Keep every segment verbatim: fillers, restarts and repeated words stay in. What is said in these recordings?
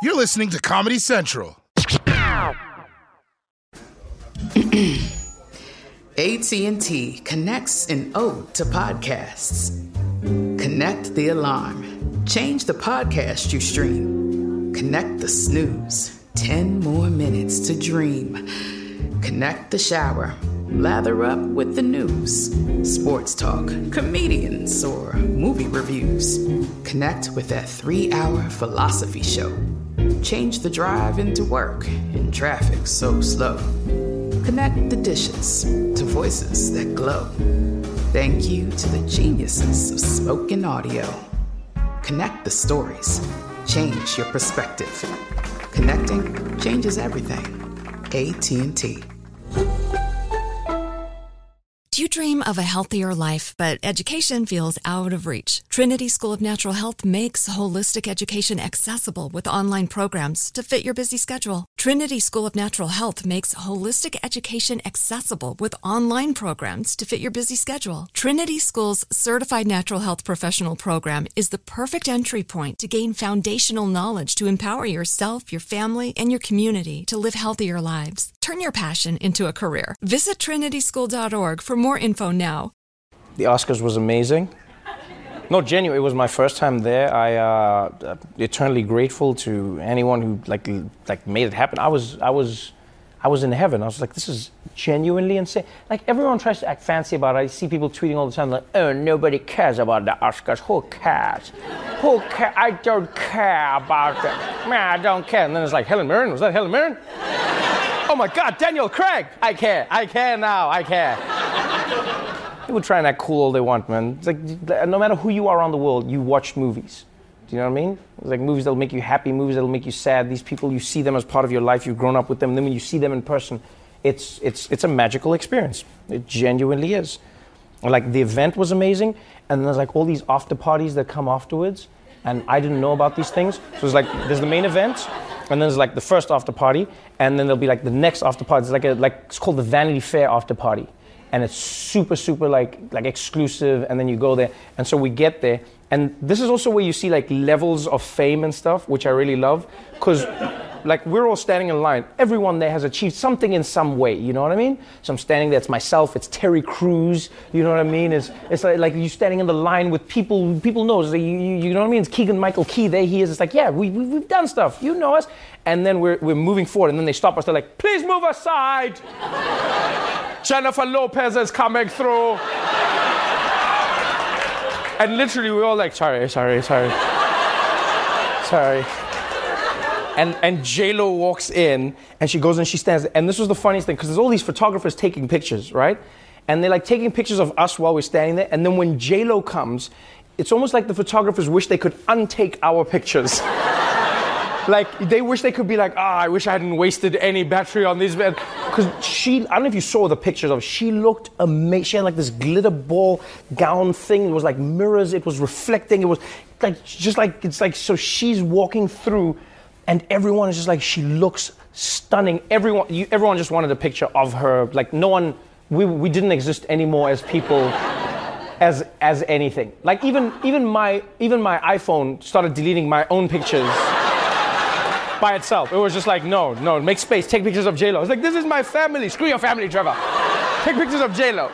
You're listening to Comedy Central. A T and T connects an ode to podcasts. Connect the alarm. Change the podcast you stream. Connect the snooze. Ten more minutes to dream. Connect the shower. Lather up with the news. Sports talk, comedians, or movie reviews. Connect with that three-hour philosophy show. Change the drive into work in traffic so slow. Connect the dishes to voices that glow. Thank you to the geniuses of spoken audio. Connect the stories. Change your perspective. Connecting changes everything. A T and T. Do you dream of a healthier life, but education feels out of reach? Trinity School of Natural Health makes holistic education accessible with online programs to fit your busy schedule. Trinity School of Natural Health makes holistic education accessible with online programs to fit your busy schedule. Trinity School's Certified Natural Health Professional Program is the perfect entry point to gain foundational knowledge to empower yourself, your family, and your community to live healthier lives. Turn your passion into a career. Visit trinity school dot org for more info now. The Oscars was amazing. No, genuinely, it was my first time there. I uh, eternally grateful to anyone who like like made it happen. I was I was I was in heaven. I was like, this is genuinely insane. Like everyone tries to act fancy about it. I see people tweeting all the time like, oh, nobody cares about the Oscars. Who cares? Who cares? I don't care about it. Man, I don't care. And then it's like, Helen Mirren? Was that Helen Mirren? Oh my God, Daniel Craig! I care. I care now. I care. People try and act cool all they want, man. It's like, no matter who you are around the world, you watch movies. Do you know what I mean? It's like movies that'll make you happy, movies that'll make you sad. These people, you see them as part of your life. You've grown up with them. And then when you see them in person, it's it's it's a magical experience. It genuinely is. Like the event was amazing, and there's like all these after parties that come afterwards, and I didn't know about these things. So it's like there's the main event, and then there's like the first after party, and then there'll be like the next after party. It's like a like it's called the Vanity Fair after party. And it's super, super like like exclusive, and then you go there. And so we get there, and this is also where you see like levels of fame and stuff, which I really love, because like we're all standing in line. Everyone there has achieved something in some way, you know what I mean? So I'm standing there, it's myself, it's Terry Crews, you know what I mean? It's it's like, like you standing in the line with people, people know, so you, you, you know what I mean? It's Keegan-Michael Key, there he is. It's like, yeah, we, we, we've done stuff, you know us. And then we're we're moving forward, and then they stop us, they're like, please move aside. Jennifer Lopez is coming through. And literally we're all like, sorry, sorry, sorry. Sorry. And and J-Lo walks in, and she goes and she stands there. And this was the funniest thing, because there's all these photographers taking pictures, right? And they're like taking pictures of us while we're standing there. And then when J-Lo comes, it's almost like the photographers wish they could untake our pictures. Like, they wish they could be like, ah, oh, I wish I hadn't wasted any battery on these. Because she, I don't know if you saw the pictures of, she looked amazing. She had like this glitter ball gown thing. It was like mirrors. It was reflecting. It was like, just like, it's like, so she's walking through, and everyone is just like, she looks stunning. Everyone, you, everyone just wanted a picture of her. Like, no one, we we didn't exist anymore as people. As as anything. Like, even even my even my iPhone started deleting my own pictures. By itself. It was just like, no, no, make space, take pictures of J-Lo. It's like, this is my family. Screw your family, Trevor. Take pictures of J-Lo.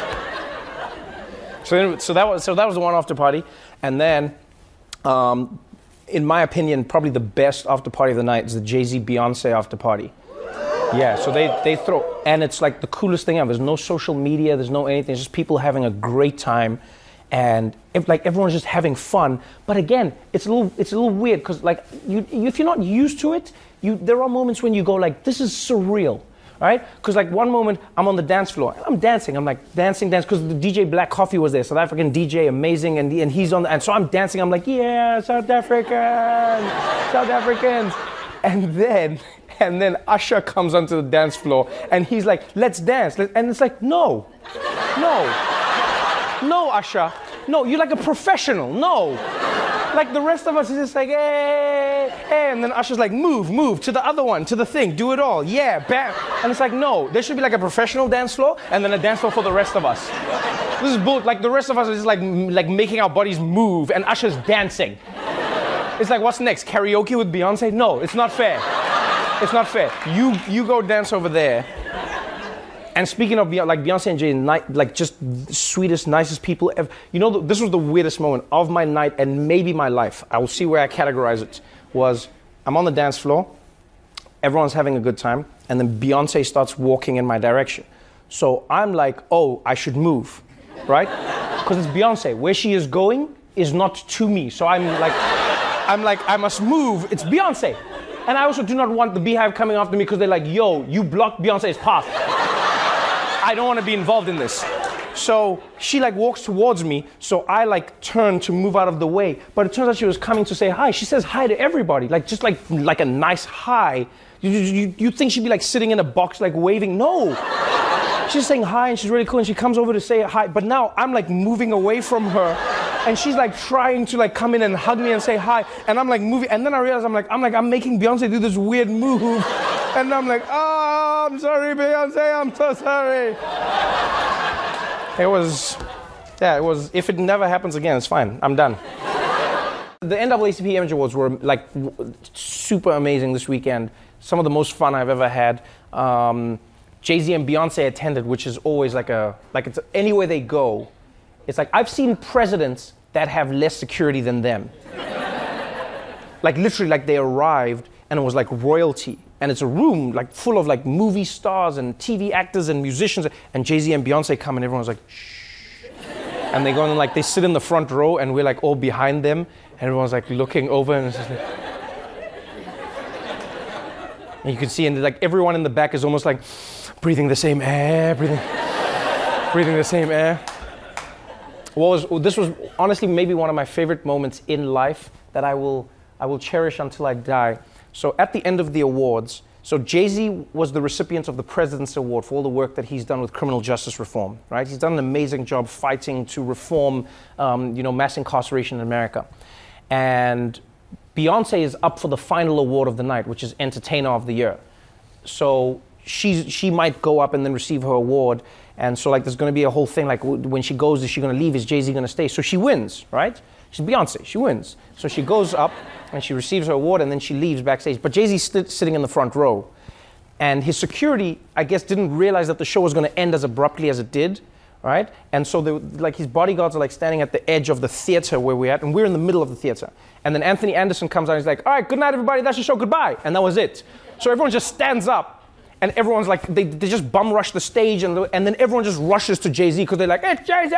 So, anyway, so that was so that was the one after party. And then, um, in my opinion, probably the best after party of the night is the Jay-Z Beyonce after party. Yeah, so they, they throw, and it's like the coolest thing ever. There's no social media, there's no anything. It's just people having a great time. And if, like everyone's just having fun, but again, it's a little it's a little weird because like you, you if you're not used to it, you there are moments when you go like, this is surreal, right? Because like one moment I'm on the dance floor and I'm dancing, I'm like dancing, dance because the D J Black Coffee was there, South African D J, amazing, and and he's on the, and so I'm dancing, I'm like, yeah, South Africans, South Africans, and then and then Usher comes onto the dance floor and he's like, let's dance, and it's like, no, no. No, Usher. No, you're like a professional. No. Like the rest of us is just like, hey, hey. And then Usher's like, move, move to the other one, to the thing, do it all. Yeah, bam. And it's like, no, there should be like a professional dance floor and then a dance floor for the rest of us. This is bull. Like the rest of us is just like, like making our bodies move and Usher's dancing. It's like, what's next? Karaoke with Beyonce? No, it's not fair. It's not fair. You you go dance over there. And speaking of Beyonce, like Beyonce and Jay, like just the sweetest, nicest people ever. You know, this was the weirdest moment of my night and maybe my life. I will see where I categorize it. Was I'm on the dance floor, everyone's having a good time, and then Beyonce starts walking in my direction. So I'm like, oh, I should move, right? Because it's Beyonce. Where she is going is not to me. So I'm like, I'm like, I must move. It's Beyonce. And I also do not want the Beehive coming after me because they're like, yo, you blocked Beyonce's path. I don't want to be involved in this. So she like walks towards me, so I like turn to move out of the way. But it turns out she was coming to say hi. She says hi to everybody, like just like like a nice hi. You, you, you think she'd be like sitting in a box like waving? No. She's saying hi and she's really cool and she comes over to say hi. But now I'm like moving away from her and she's like trying to like come in and hug me and say hi. And I'm like moving and then I realize I'm like, I'm like, I'm making Beyonce do this weird move. And I'm like, oh, I'm sorry, Beyonce, I'm so sorry. It was, yeah, it was, if it never happens again, it's fine, I'm done. The N double A C P Image Awards were like w- super amazing this weekend. Some of the most fun I've ever had. Um, Jay-Z and Beyonce attended, which is always like a, like it's anywhere they go. It's like, I've seen presidents that have less security than them. Like literally, like they arrived and it was like royalty. And it's a room like full of like movie stars and T V actors and musicians. And Jay-Z and Beyonce come and everyone's like, shh. And they go and like, they sit in the front row and we're like all behind them. And everyone's like looking over and it's just like, and you can see, and like everyone in the back is almost like breathing the same air, breathing, breathing the same air. What was, this was honestly maybe one of my favorite moments in life that I will, I will cherish until I die. So at the end of the awards, so Jay-Z was the recipient of the President's Award for all the work that he's done with criminal justice reform, right? He's done an amazing job fighting to reform, um, you know, mass incarceration in America. And Beyonce is up for the final award of the night, which is Entertainer of the Year. So she's, she might go up and then receive her award. And so like there's going to be a whole thing, like when she goes, is she going to leave? Is Jay-Z going to stay? So she wins, right? She's Beyonce, she wins. So she goes up and she receives her award and then she leaves backstage. But Jay-Z's st- sitting in the front row. And his security, I guess, didn't realize that the show was going to end as abruptly as it did, right? And so they, like his bodyguards are like standing at the edge of the theater where we're at, and we're in the middle of the theater. And then Anthony Anderson comes out and he's like, all right, good night, everybody, that's your show, goodbye. And that was it. So everyone just stands up. And everyone's like, they, they just bum rush the stage, and, and then everyone just rushes to Jay-Z because they're like, it's Jay-Z!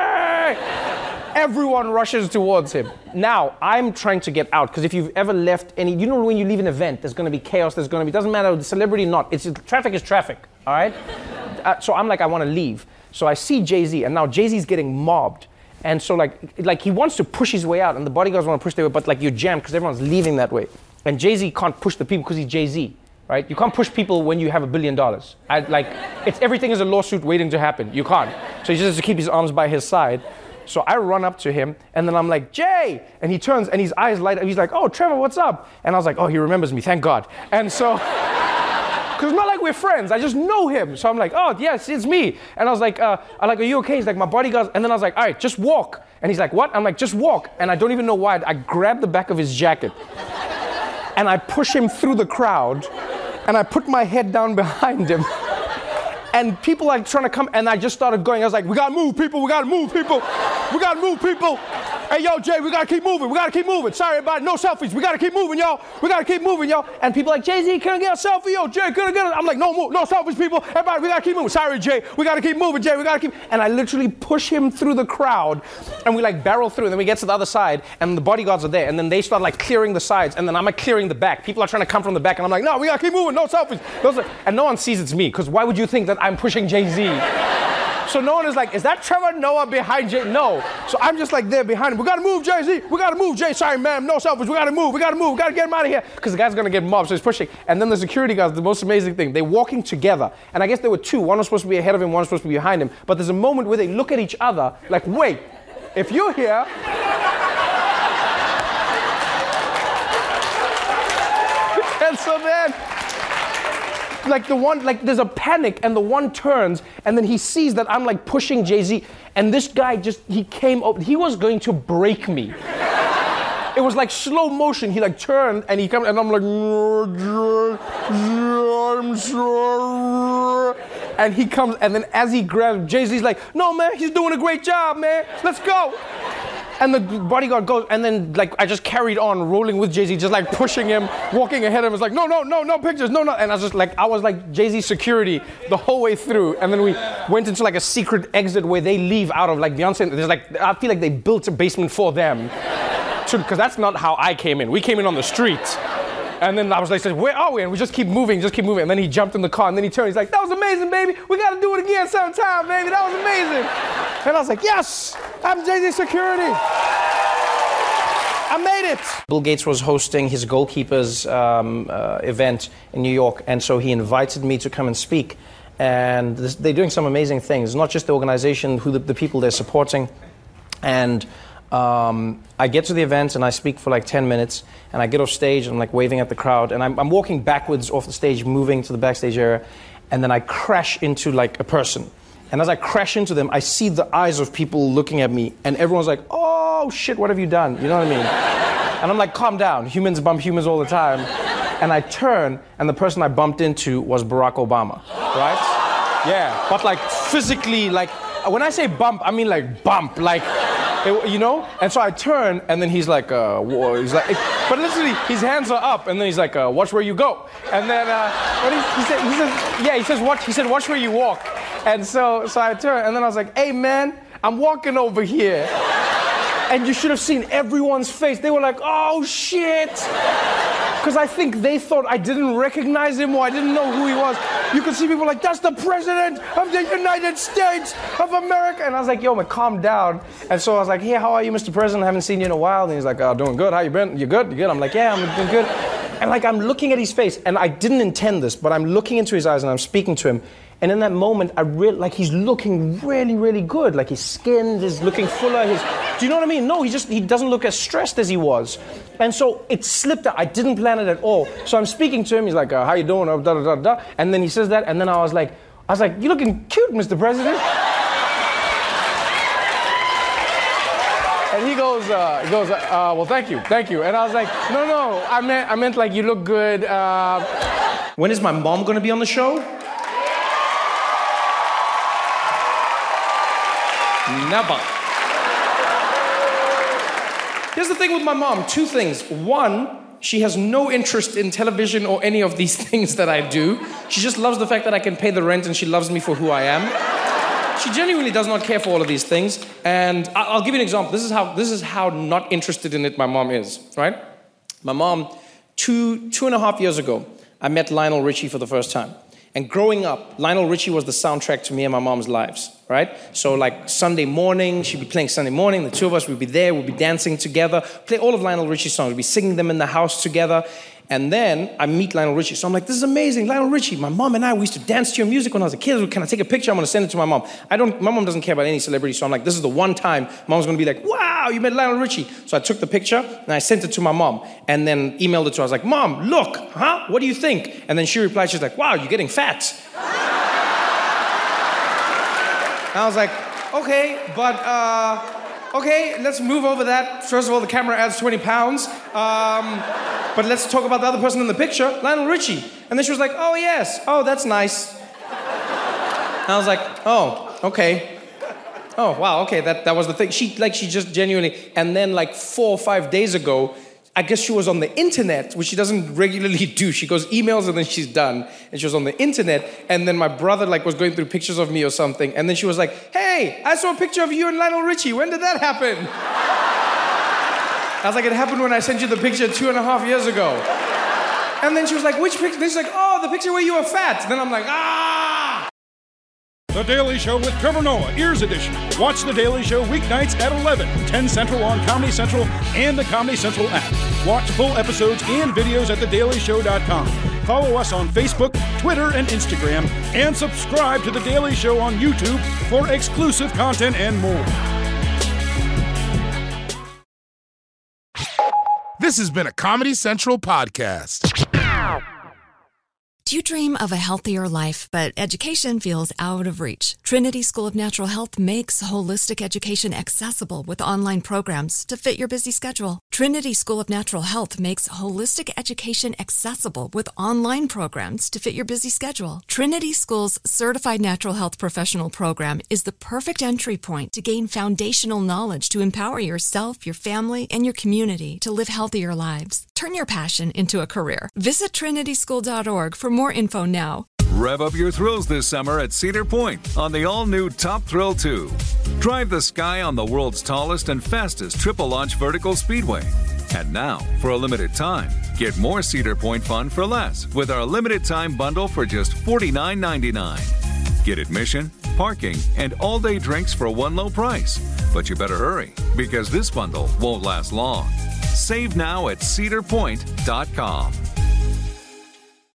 Everyone rushes towards him. Now, I'm trying to get out, because if you've ever left any, you know when you leave an event, there's going to be chaos, there's going to be, doesn't matter, the celebrity or not, it's, traffic is traffic, all right? uh, so I'm like, I want to leave. So I see Jay-Z, and now Jay-Z's getting mobbed. And so like, like he wants to push his way out, and the bodyguards want to push their way, but like you're jammed because everyone's leaving that way. And Jay-Z can't push the people because he's Jay-Z. Right? You can't push people when you have a billion dollars. I, like, it's everything is a lawsuit waiting to happen. You can't. So he just has to keep his arms by his side. So I run up to him, and then I'm like, Jay! And he turns, and his eyes light up. He's like, oh, Trevor, what's up? And I was like, oh, he remembers me, thank God. And so, because it's not like we're friends. I just know him. So I'm like, oh, yes, it's me. And I was like, uh, I'm like, are you okay? He's like, my bodyguard. And then I was like, all right, just walk. And he's like, what? I'm like, just walk. And I don't even know why. I grabbed the back of his jacket, and I push him through the crowd. And I put my head down behind him. And people are trying to come, and I just started going. I was like, we gotta move, people, we gotta move, people. We gotta move, people. Hey, yo, Jay, we gotta keep moving, we gotta keep moving. Sorry, everybody, no selfies, we gotta keep moving, y'all. We gotta keep moving, y'all. And people are like, Jay-Z, can I get a selfie? Yo, Jay, can I get it? I'm like, no, move, no selfies, people. Everybody, we gotta keep moving. Sorry, Jay, we gotta keep moving, Jay, we gotta keep. And I literally push him through the crowd, and we like barrel through, and then we get to the other side, and the bodyguards are there, and then they start like clearing the sides, and then I'm like clearing the back. People are trying to come from the back, and I'm like, no, we gotta keep moving, no selfies. Those are, and no one sees it's me, because why would you think that I'm pushing Jay-Z? So no one is like, is that Trevor Noah behind Jay? No. So I'm just like there behind him. We gotta move, Jay-Z. We gotta move, Jay. Sorry, ma'am. No selfies. We gotta move. We gotta move. We gotta get him out of here. Because the guy's gonna get mobbed, so he's pushing. And then the security guys, the most amazing thing, they're walking together. And I guess there were two. One was supposed to be ahead of him, one was supposed to be behind him. But there's a moment where they look at each other like, wait, if you're here... And so then... like the one, like there's a panic, and the one turns, and then he sees that I'm like pushing Jay-Z, and this guy just, he came up, he was going to break me. it was like slow motion. He like turned and he comes and I'm like, and he comes and then as he grabs Jay-Z's like, no man, he's doing a great job, man. Let's go. And the bodyguard goes, and then like I just carried on rolling with Jay-Z, just like pushing him, walking ahead of him. It's like, no, no, no, no pictures, no, no. And I was just like, I was like Jay-Z security the whole way through. And then we went into like a secret exit where they leave out of like Beyonce. There's like, I feel like they built a basement for them, because that's not how I came in. We came in on the street. And then I was like, where are we? And we just keep moving, just keep moving. And then he jumped in the car and then he turned. He's like, that was amazing, baby. We got to do it again sometime, baby. That was amazing. And I was like, yes, I'm Jay-Z security. I made it. Bill Gates was hosting his goalkeepers um, uh, event in New York. And so he invited me to come and speak. And this, they're doing some amazing things, not just the organization, who the, the people they're supporting. And Um, I get to the event and I speak for like ten minutes and I get off stage and I'm like waving at the crowd and I'm, I'm walking backwards off the stage, moving to the backstage area, and then I crash into like a person. And as I crash into them, I see the eyes of people looking at me and everyone's like, oh shit, what have you done? You know what I mean? And I'm like, calm down, humans bump humans all the time. And I turn and the person I bumped into was Barack Obama, right? Yeah, but like physically, like when I say bump, I mean like bump, like, It, you know? And so I turn, and then he's like, uh, whoa, he's like, but literally, his hands are up, and then he's like, uh, watch where you go. And then, uh, what he, he, said, he says, yeah, he says, watch, he said, watch where you walk. And so, so I turn, and then I was like, hey man, I'm walking over here. And you should have seen everyone's face. They were like, oh shit. Because I think they thought I didn't recognize him or I didn't know who he was. You could see people like, that's the president of the United States of America. And I was like, yo, man, calm down. And so I was like, hey, how are you, Mister President? I haven't seen you in a while. And he's like, oh, doing good. How you been? You good? You good? I'm like, yeah, I'm doing good. And like, I'm looking at his face, and I didn't intend this, but I'm looking into his eyes and I'm speaking to him. And in that moment, I really, like, he's looking really, really good. Like, his skin is looking fuller. His, do you know what I mean? No, he just, he doesn't look as stressed as he was. And so it slipped out. I didn't plan it at all. So I'm speaking to him. He's like, uh, how you doing? Da, da, da, da. And then he says that. And then I was like, I was like, you're looking cute, Mister President. And he goes, uh, he goes, uh, well, thank you, thank you. And I was like, no, no, I meant, I meant like, you look good. Uh... When is my mom going to be on the show? Never. Here's the thing with my mom, two things. One, she has no interest in television or any of these things that I do. She just loves the fact that I can pay the rent and she loves me for who I am. She genuinely does not care for all of these things. And I'll give you an example. This is how, this is how not interested in it my mom is, right? My mom, two, two and a half years ago, I met Lionel Richie for the first time. And growing up, Lionel Richie was the soundtrack to me and my mom's lives, right? So like Sunday morning, she'd be playing Sunday morning, the two of us would be there, we'd be dancing together, play all of Lionel Richie's songs, we'd be singing them in the house together. And then I meet Lionel Richie. So I'm like, this is amazing, Lionel Richie. My mom and I, we used to dance to your music when I was a kid. Can I take a picture? I'm gonna send it to my mom. I don't, my mom doesn't care about any celebrity, so I'm like, this is the one time mom's gonna be like, wow, you met Lionel Richie. So I took the picture and I sent it to my mom and then emailed it to her. I was like, Mom, look, huh? What do you think? And then she replied, she's like, wow, you're getting fat. And I was like, okay, but, uh, okay, let's move over that. First of all, the camera adds twenty pounds. Um, but let's talk about the other person in the picture, Lionel Richie. And then she was like, oh, yes. Oh, that's nice. And I was like, oh, okay. Oh, wow, okay, that, that was the thing. She, like, she just genuinely, and then like four or five days ago, I guess she was on the internet, which she doesn't regularly do. She goes emails and then she's done. And she was on the internet, and then my brother like was going through pictures of me or something, and then she was like, hey, I saw a picture of you and Lionel Richie. When did that happen? I was like, it happened when I sent you the picture two and a half years ago. And then she was like, which picture? Then she's like, oh, the picture where you were fat. Then I'm like, ah! The Daily Show with Trevor Noah, Ears Edition. Watch The Daily Show weeknights at eleven, ten Central on Comedy Central and the Comedy Central app. Watch full episodes and videos at the daily show dot com. Follow us on Facebook, Twitter, and Instagram. And subscribe to The Daily Show on YouTube for exclusive content and more. This has been a Comedy Central podcast. Do you dream of a healthier life, but education feels out of reach? Trinity School of Natural Health makes holistic education accessible with online programs to fit your busy schedule. Trinity School of Natural Health makes holistic education accessible with online programs to fit your busy schedule. Trinity School's Certified Natural Health Professional Program is the perfect entry point to gain foundational knowledge to empower yourself, your family, and your community to live healthier lives. Turn your passion into a career. Visit trinity school dot org for more info now. Rev up your thrills this summer at Cedar Point on the all-new Top Thrill two. Drive the sky on the world's tallest and fastest triple-launch vertical speedway. And now, for a limited time, get more Cedar Point fun for less with our limited-time bundle for just forty-nine ninety-nine. Get admission, parking, and all-day drinks for one low price. But you better hurry, because this bundle won't last long. Save now at cedar point dot com.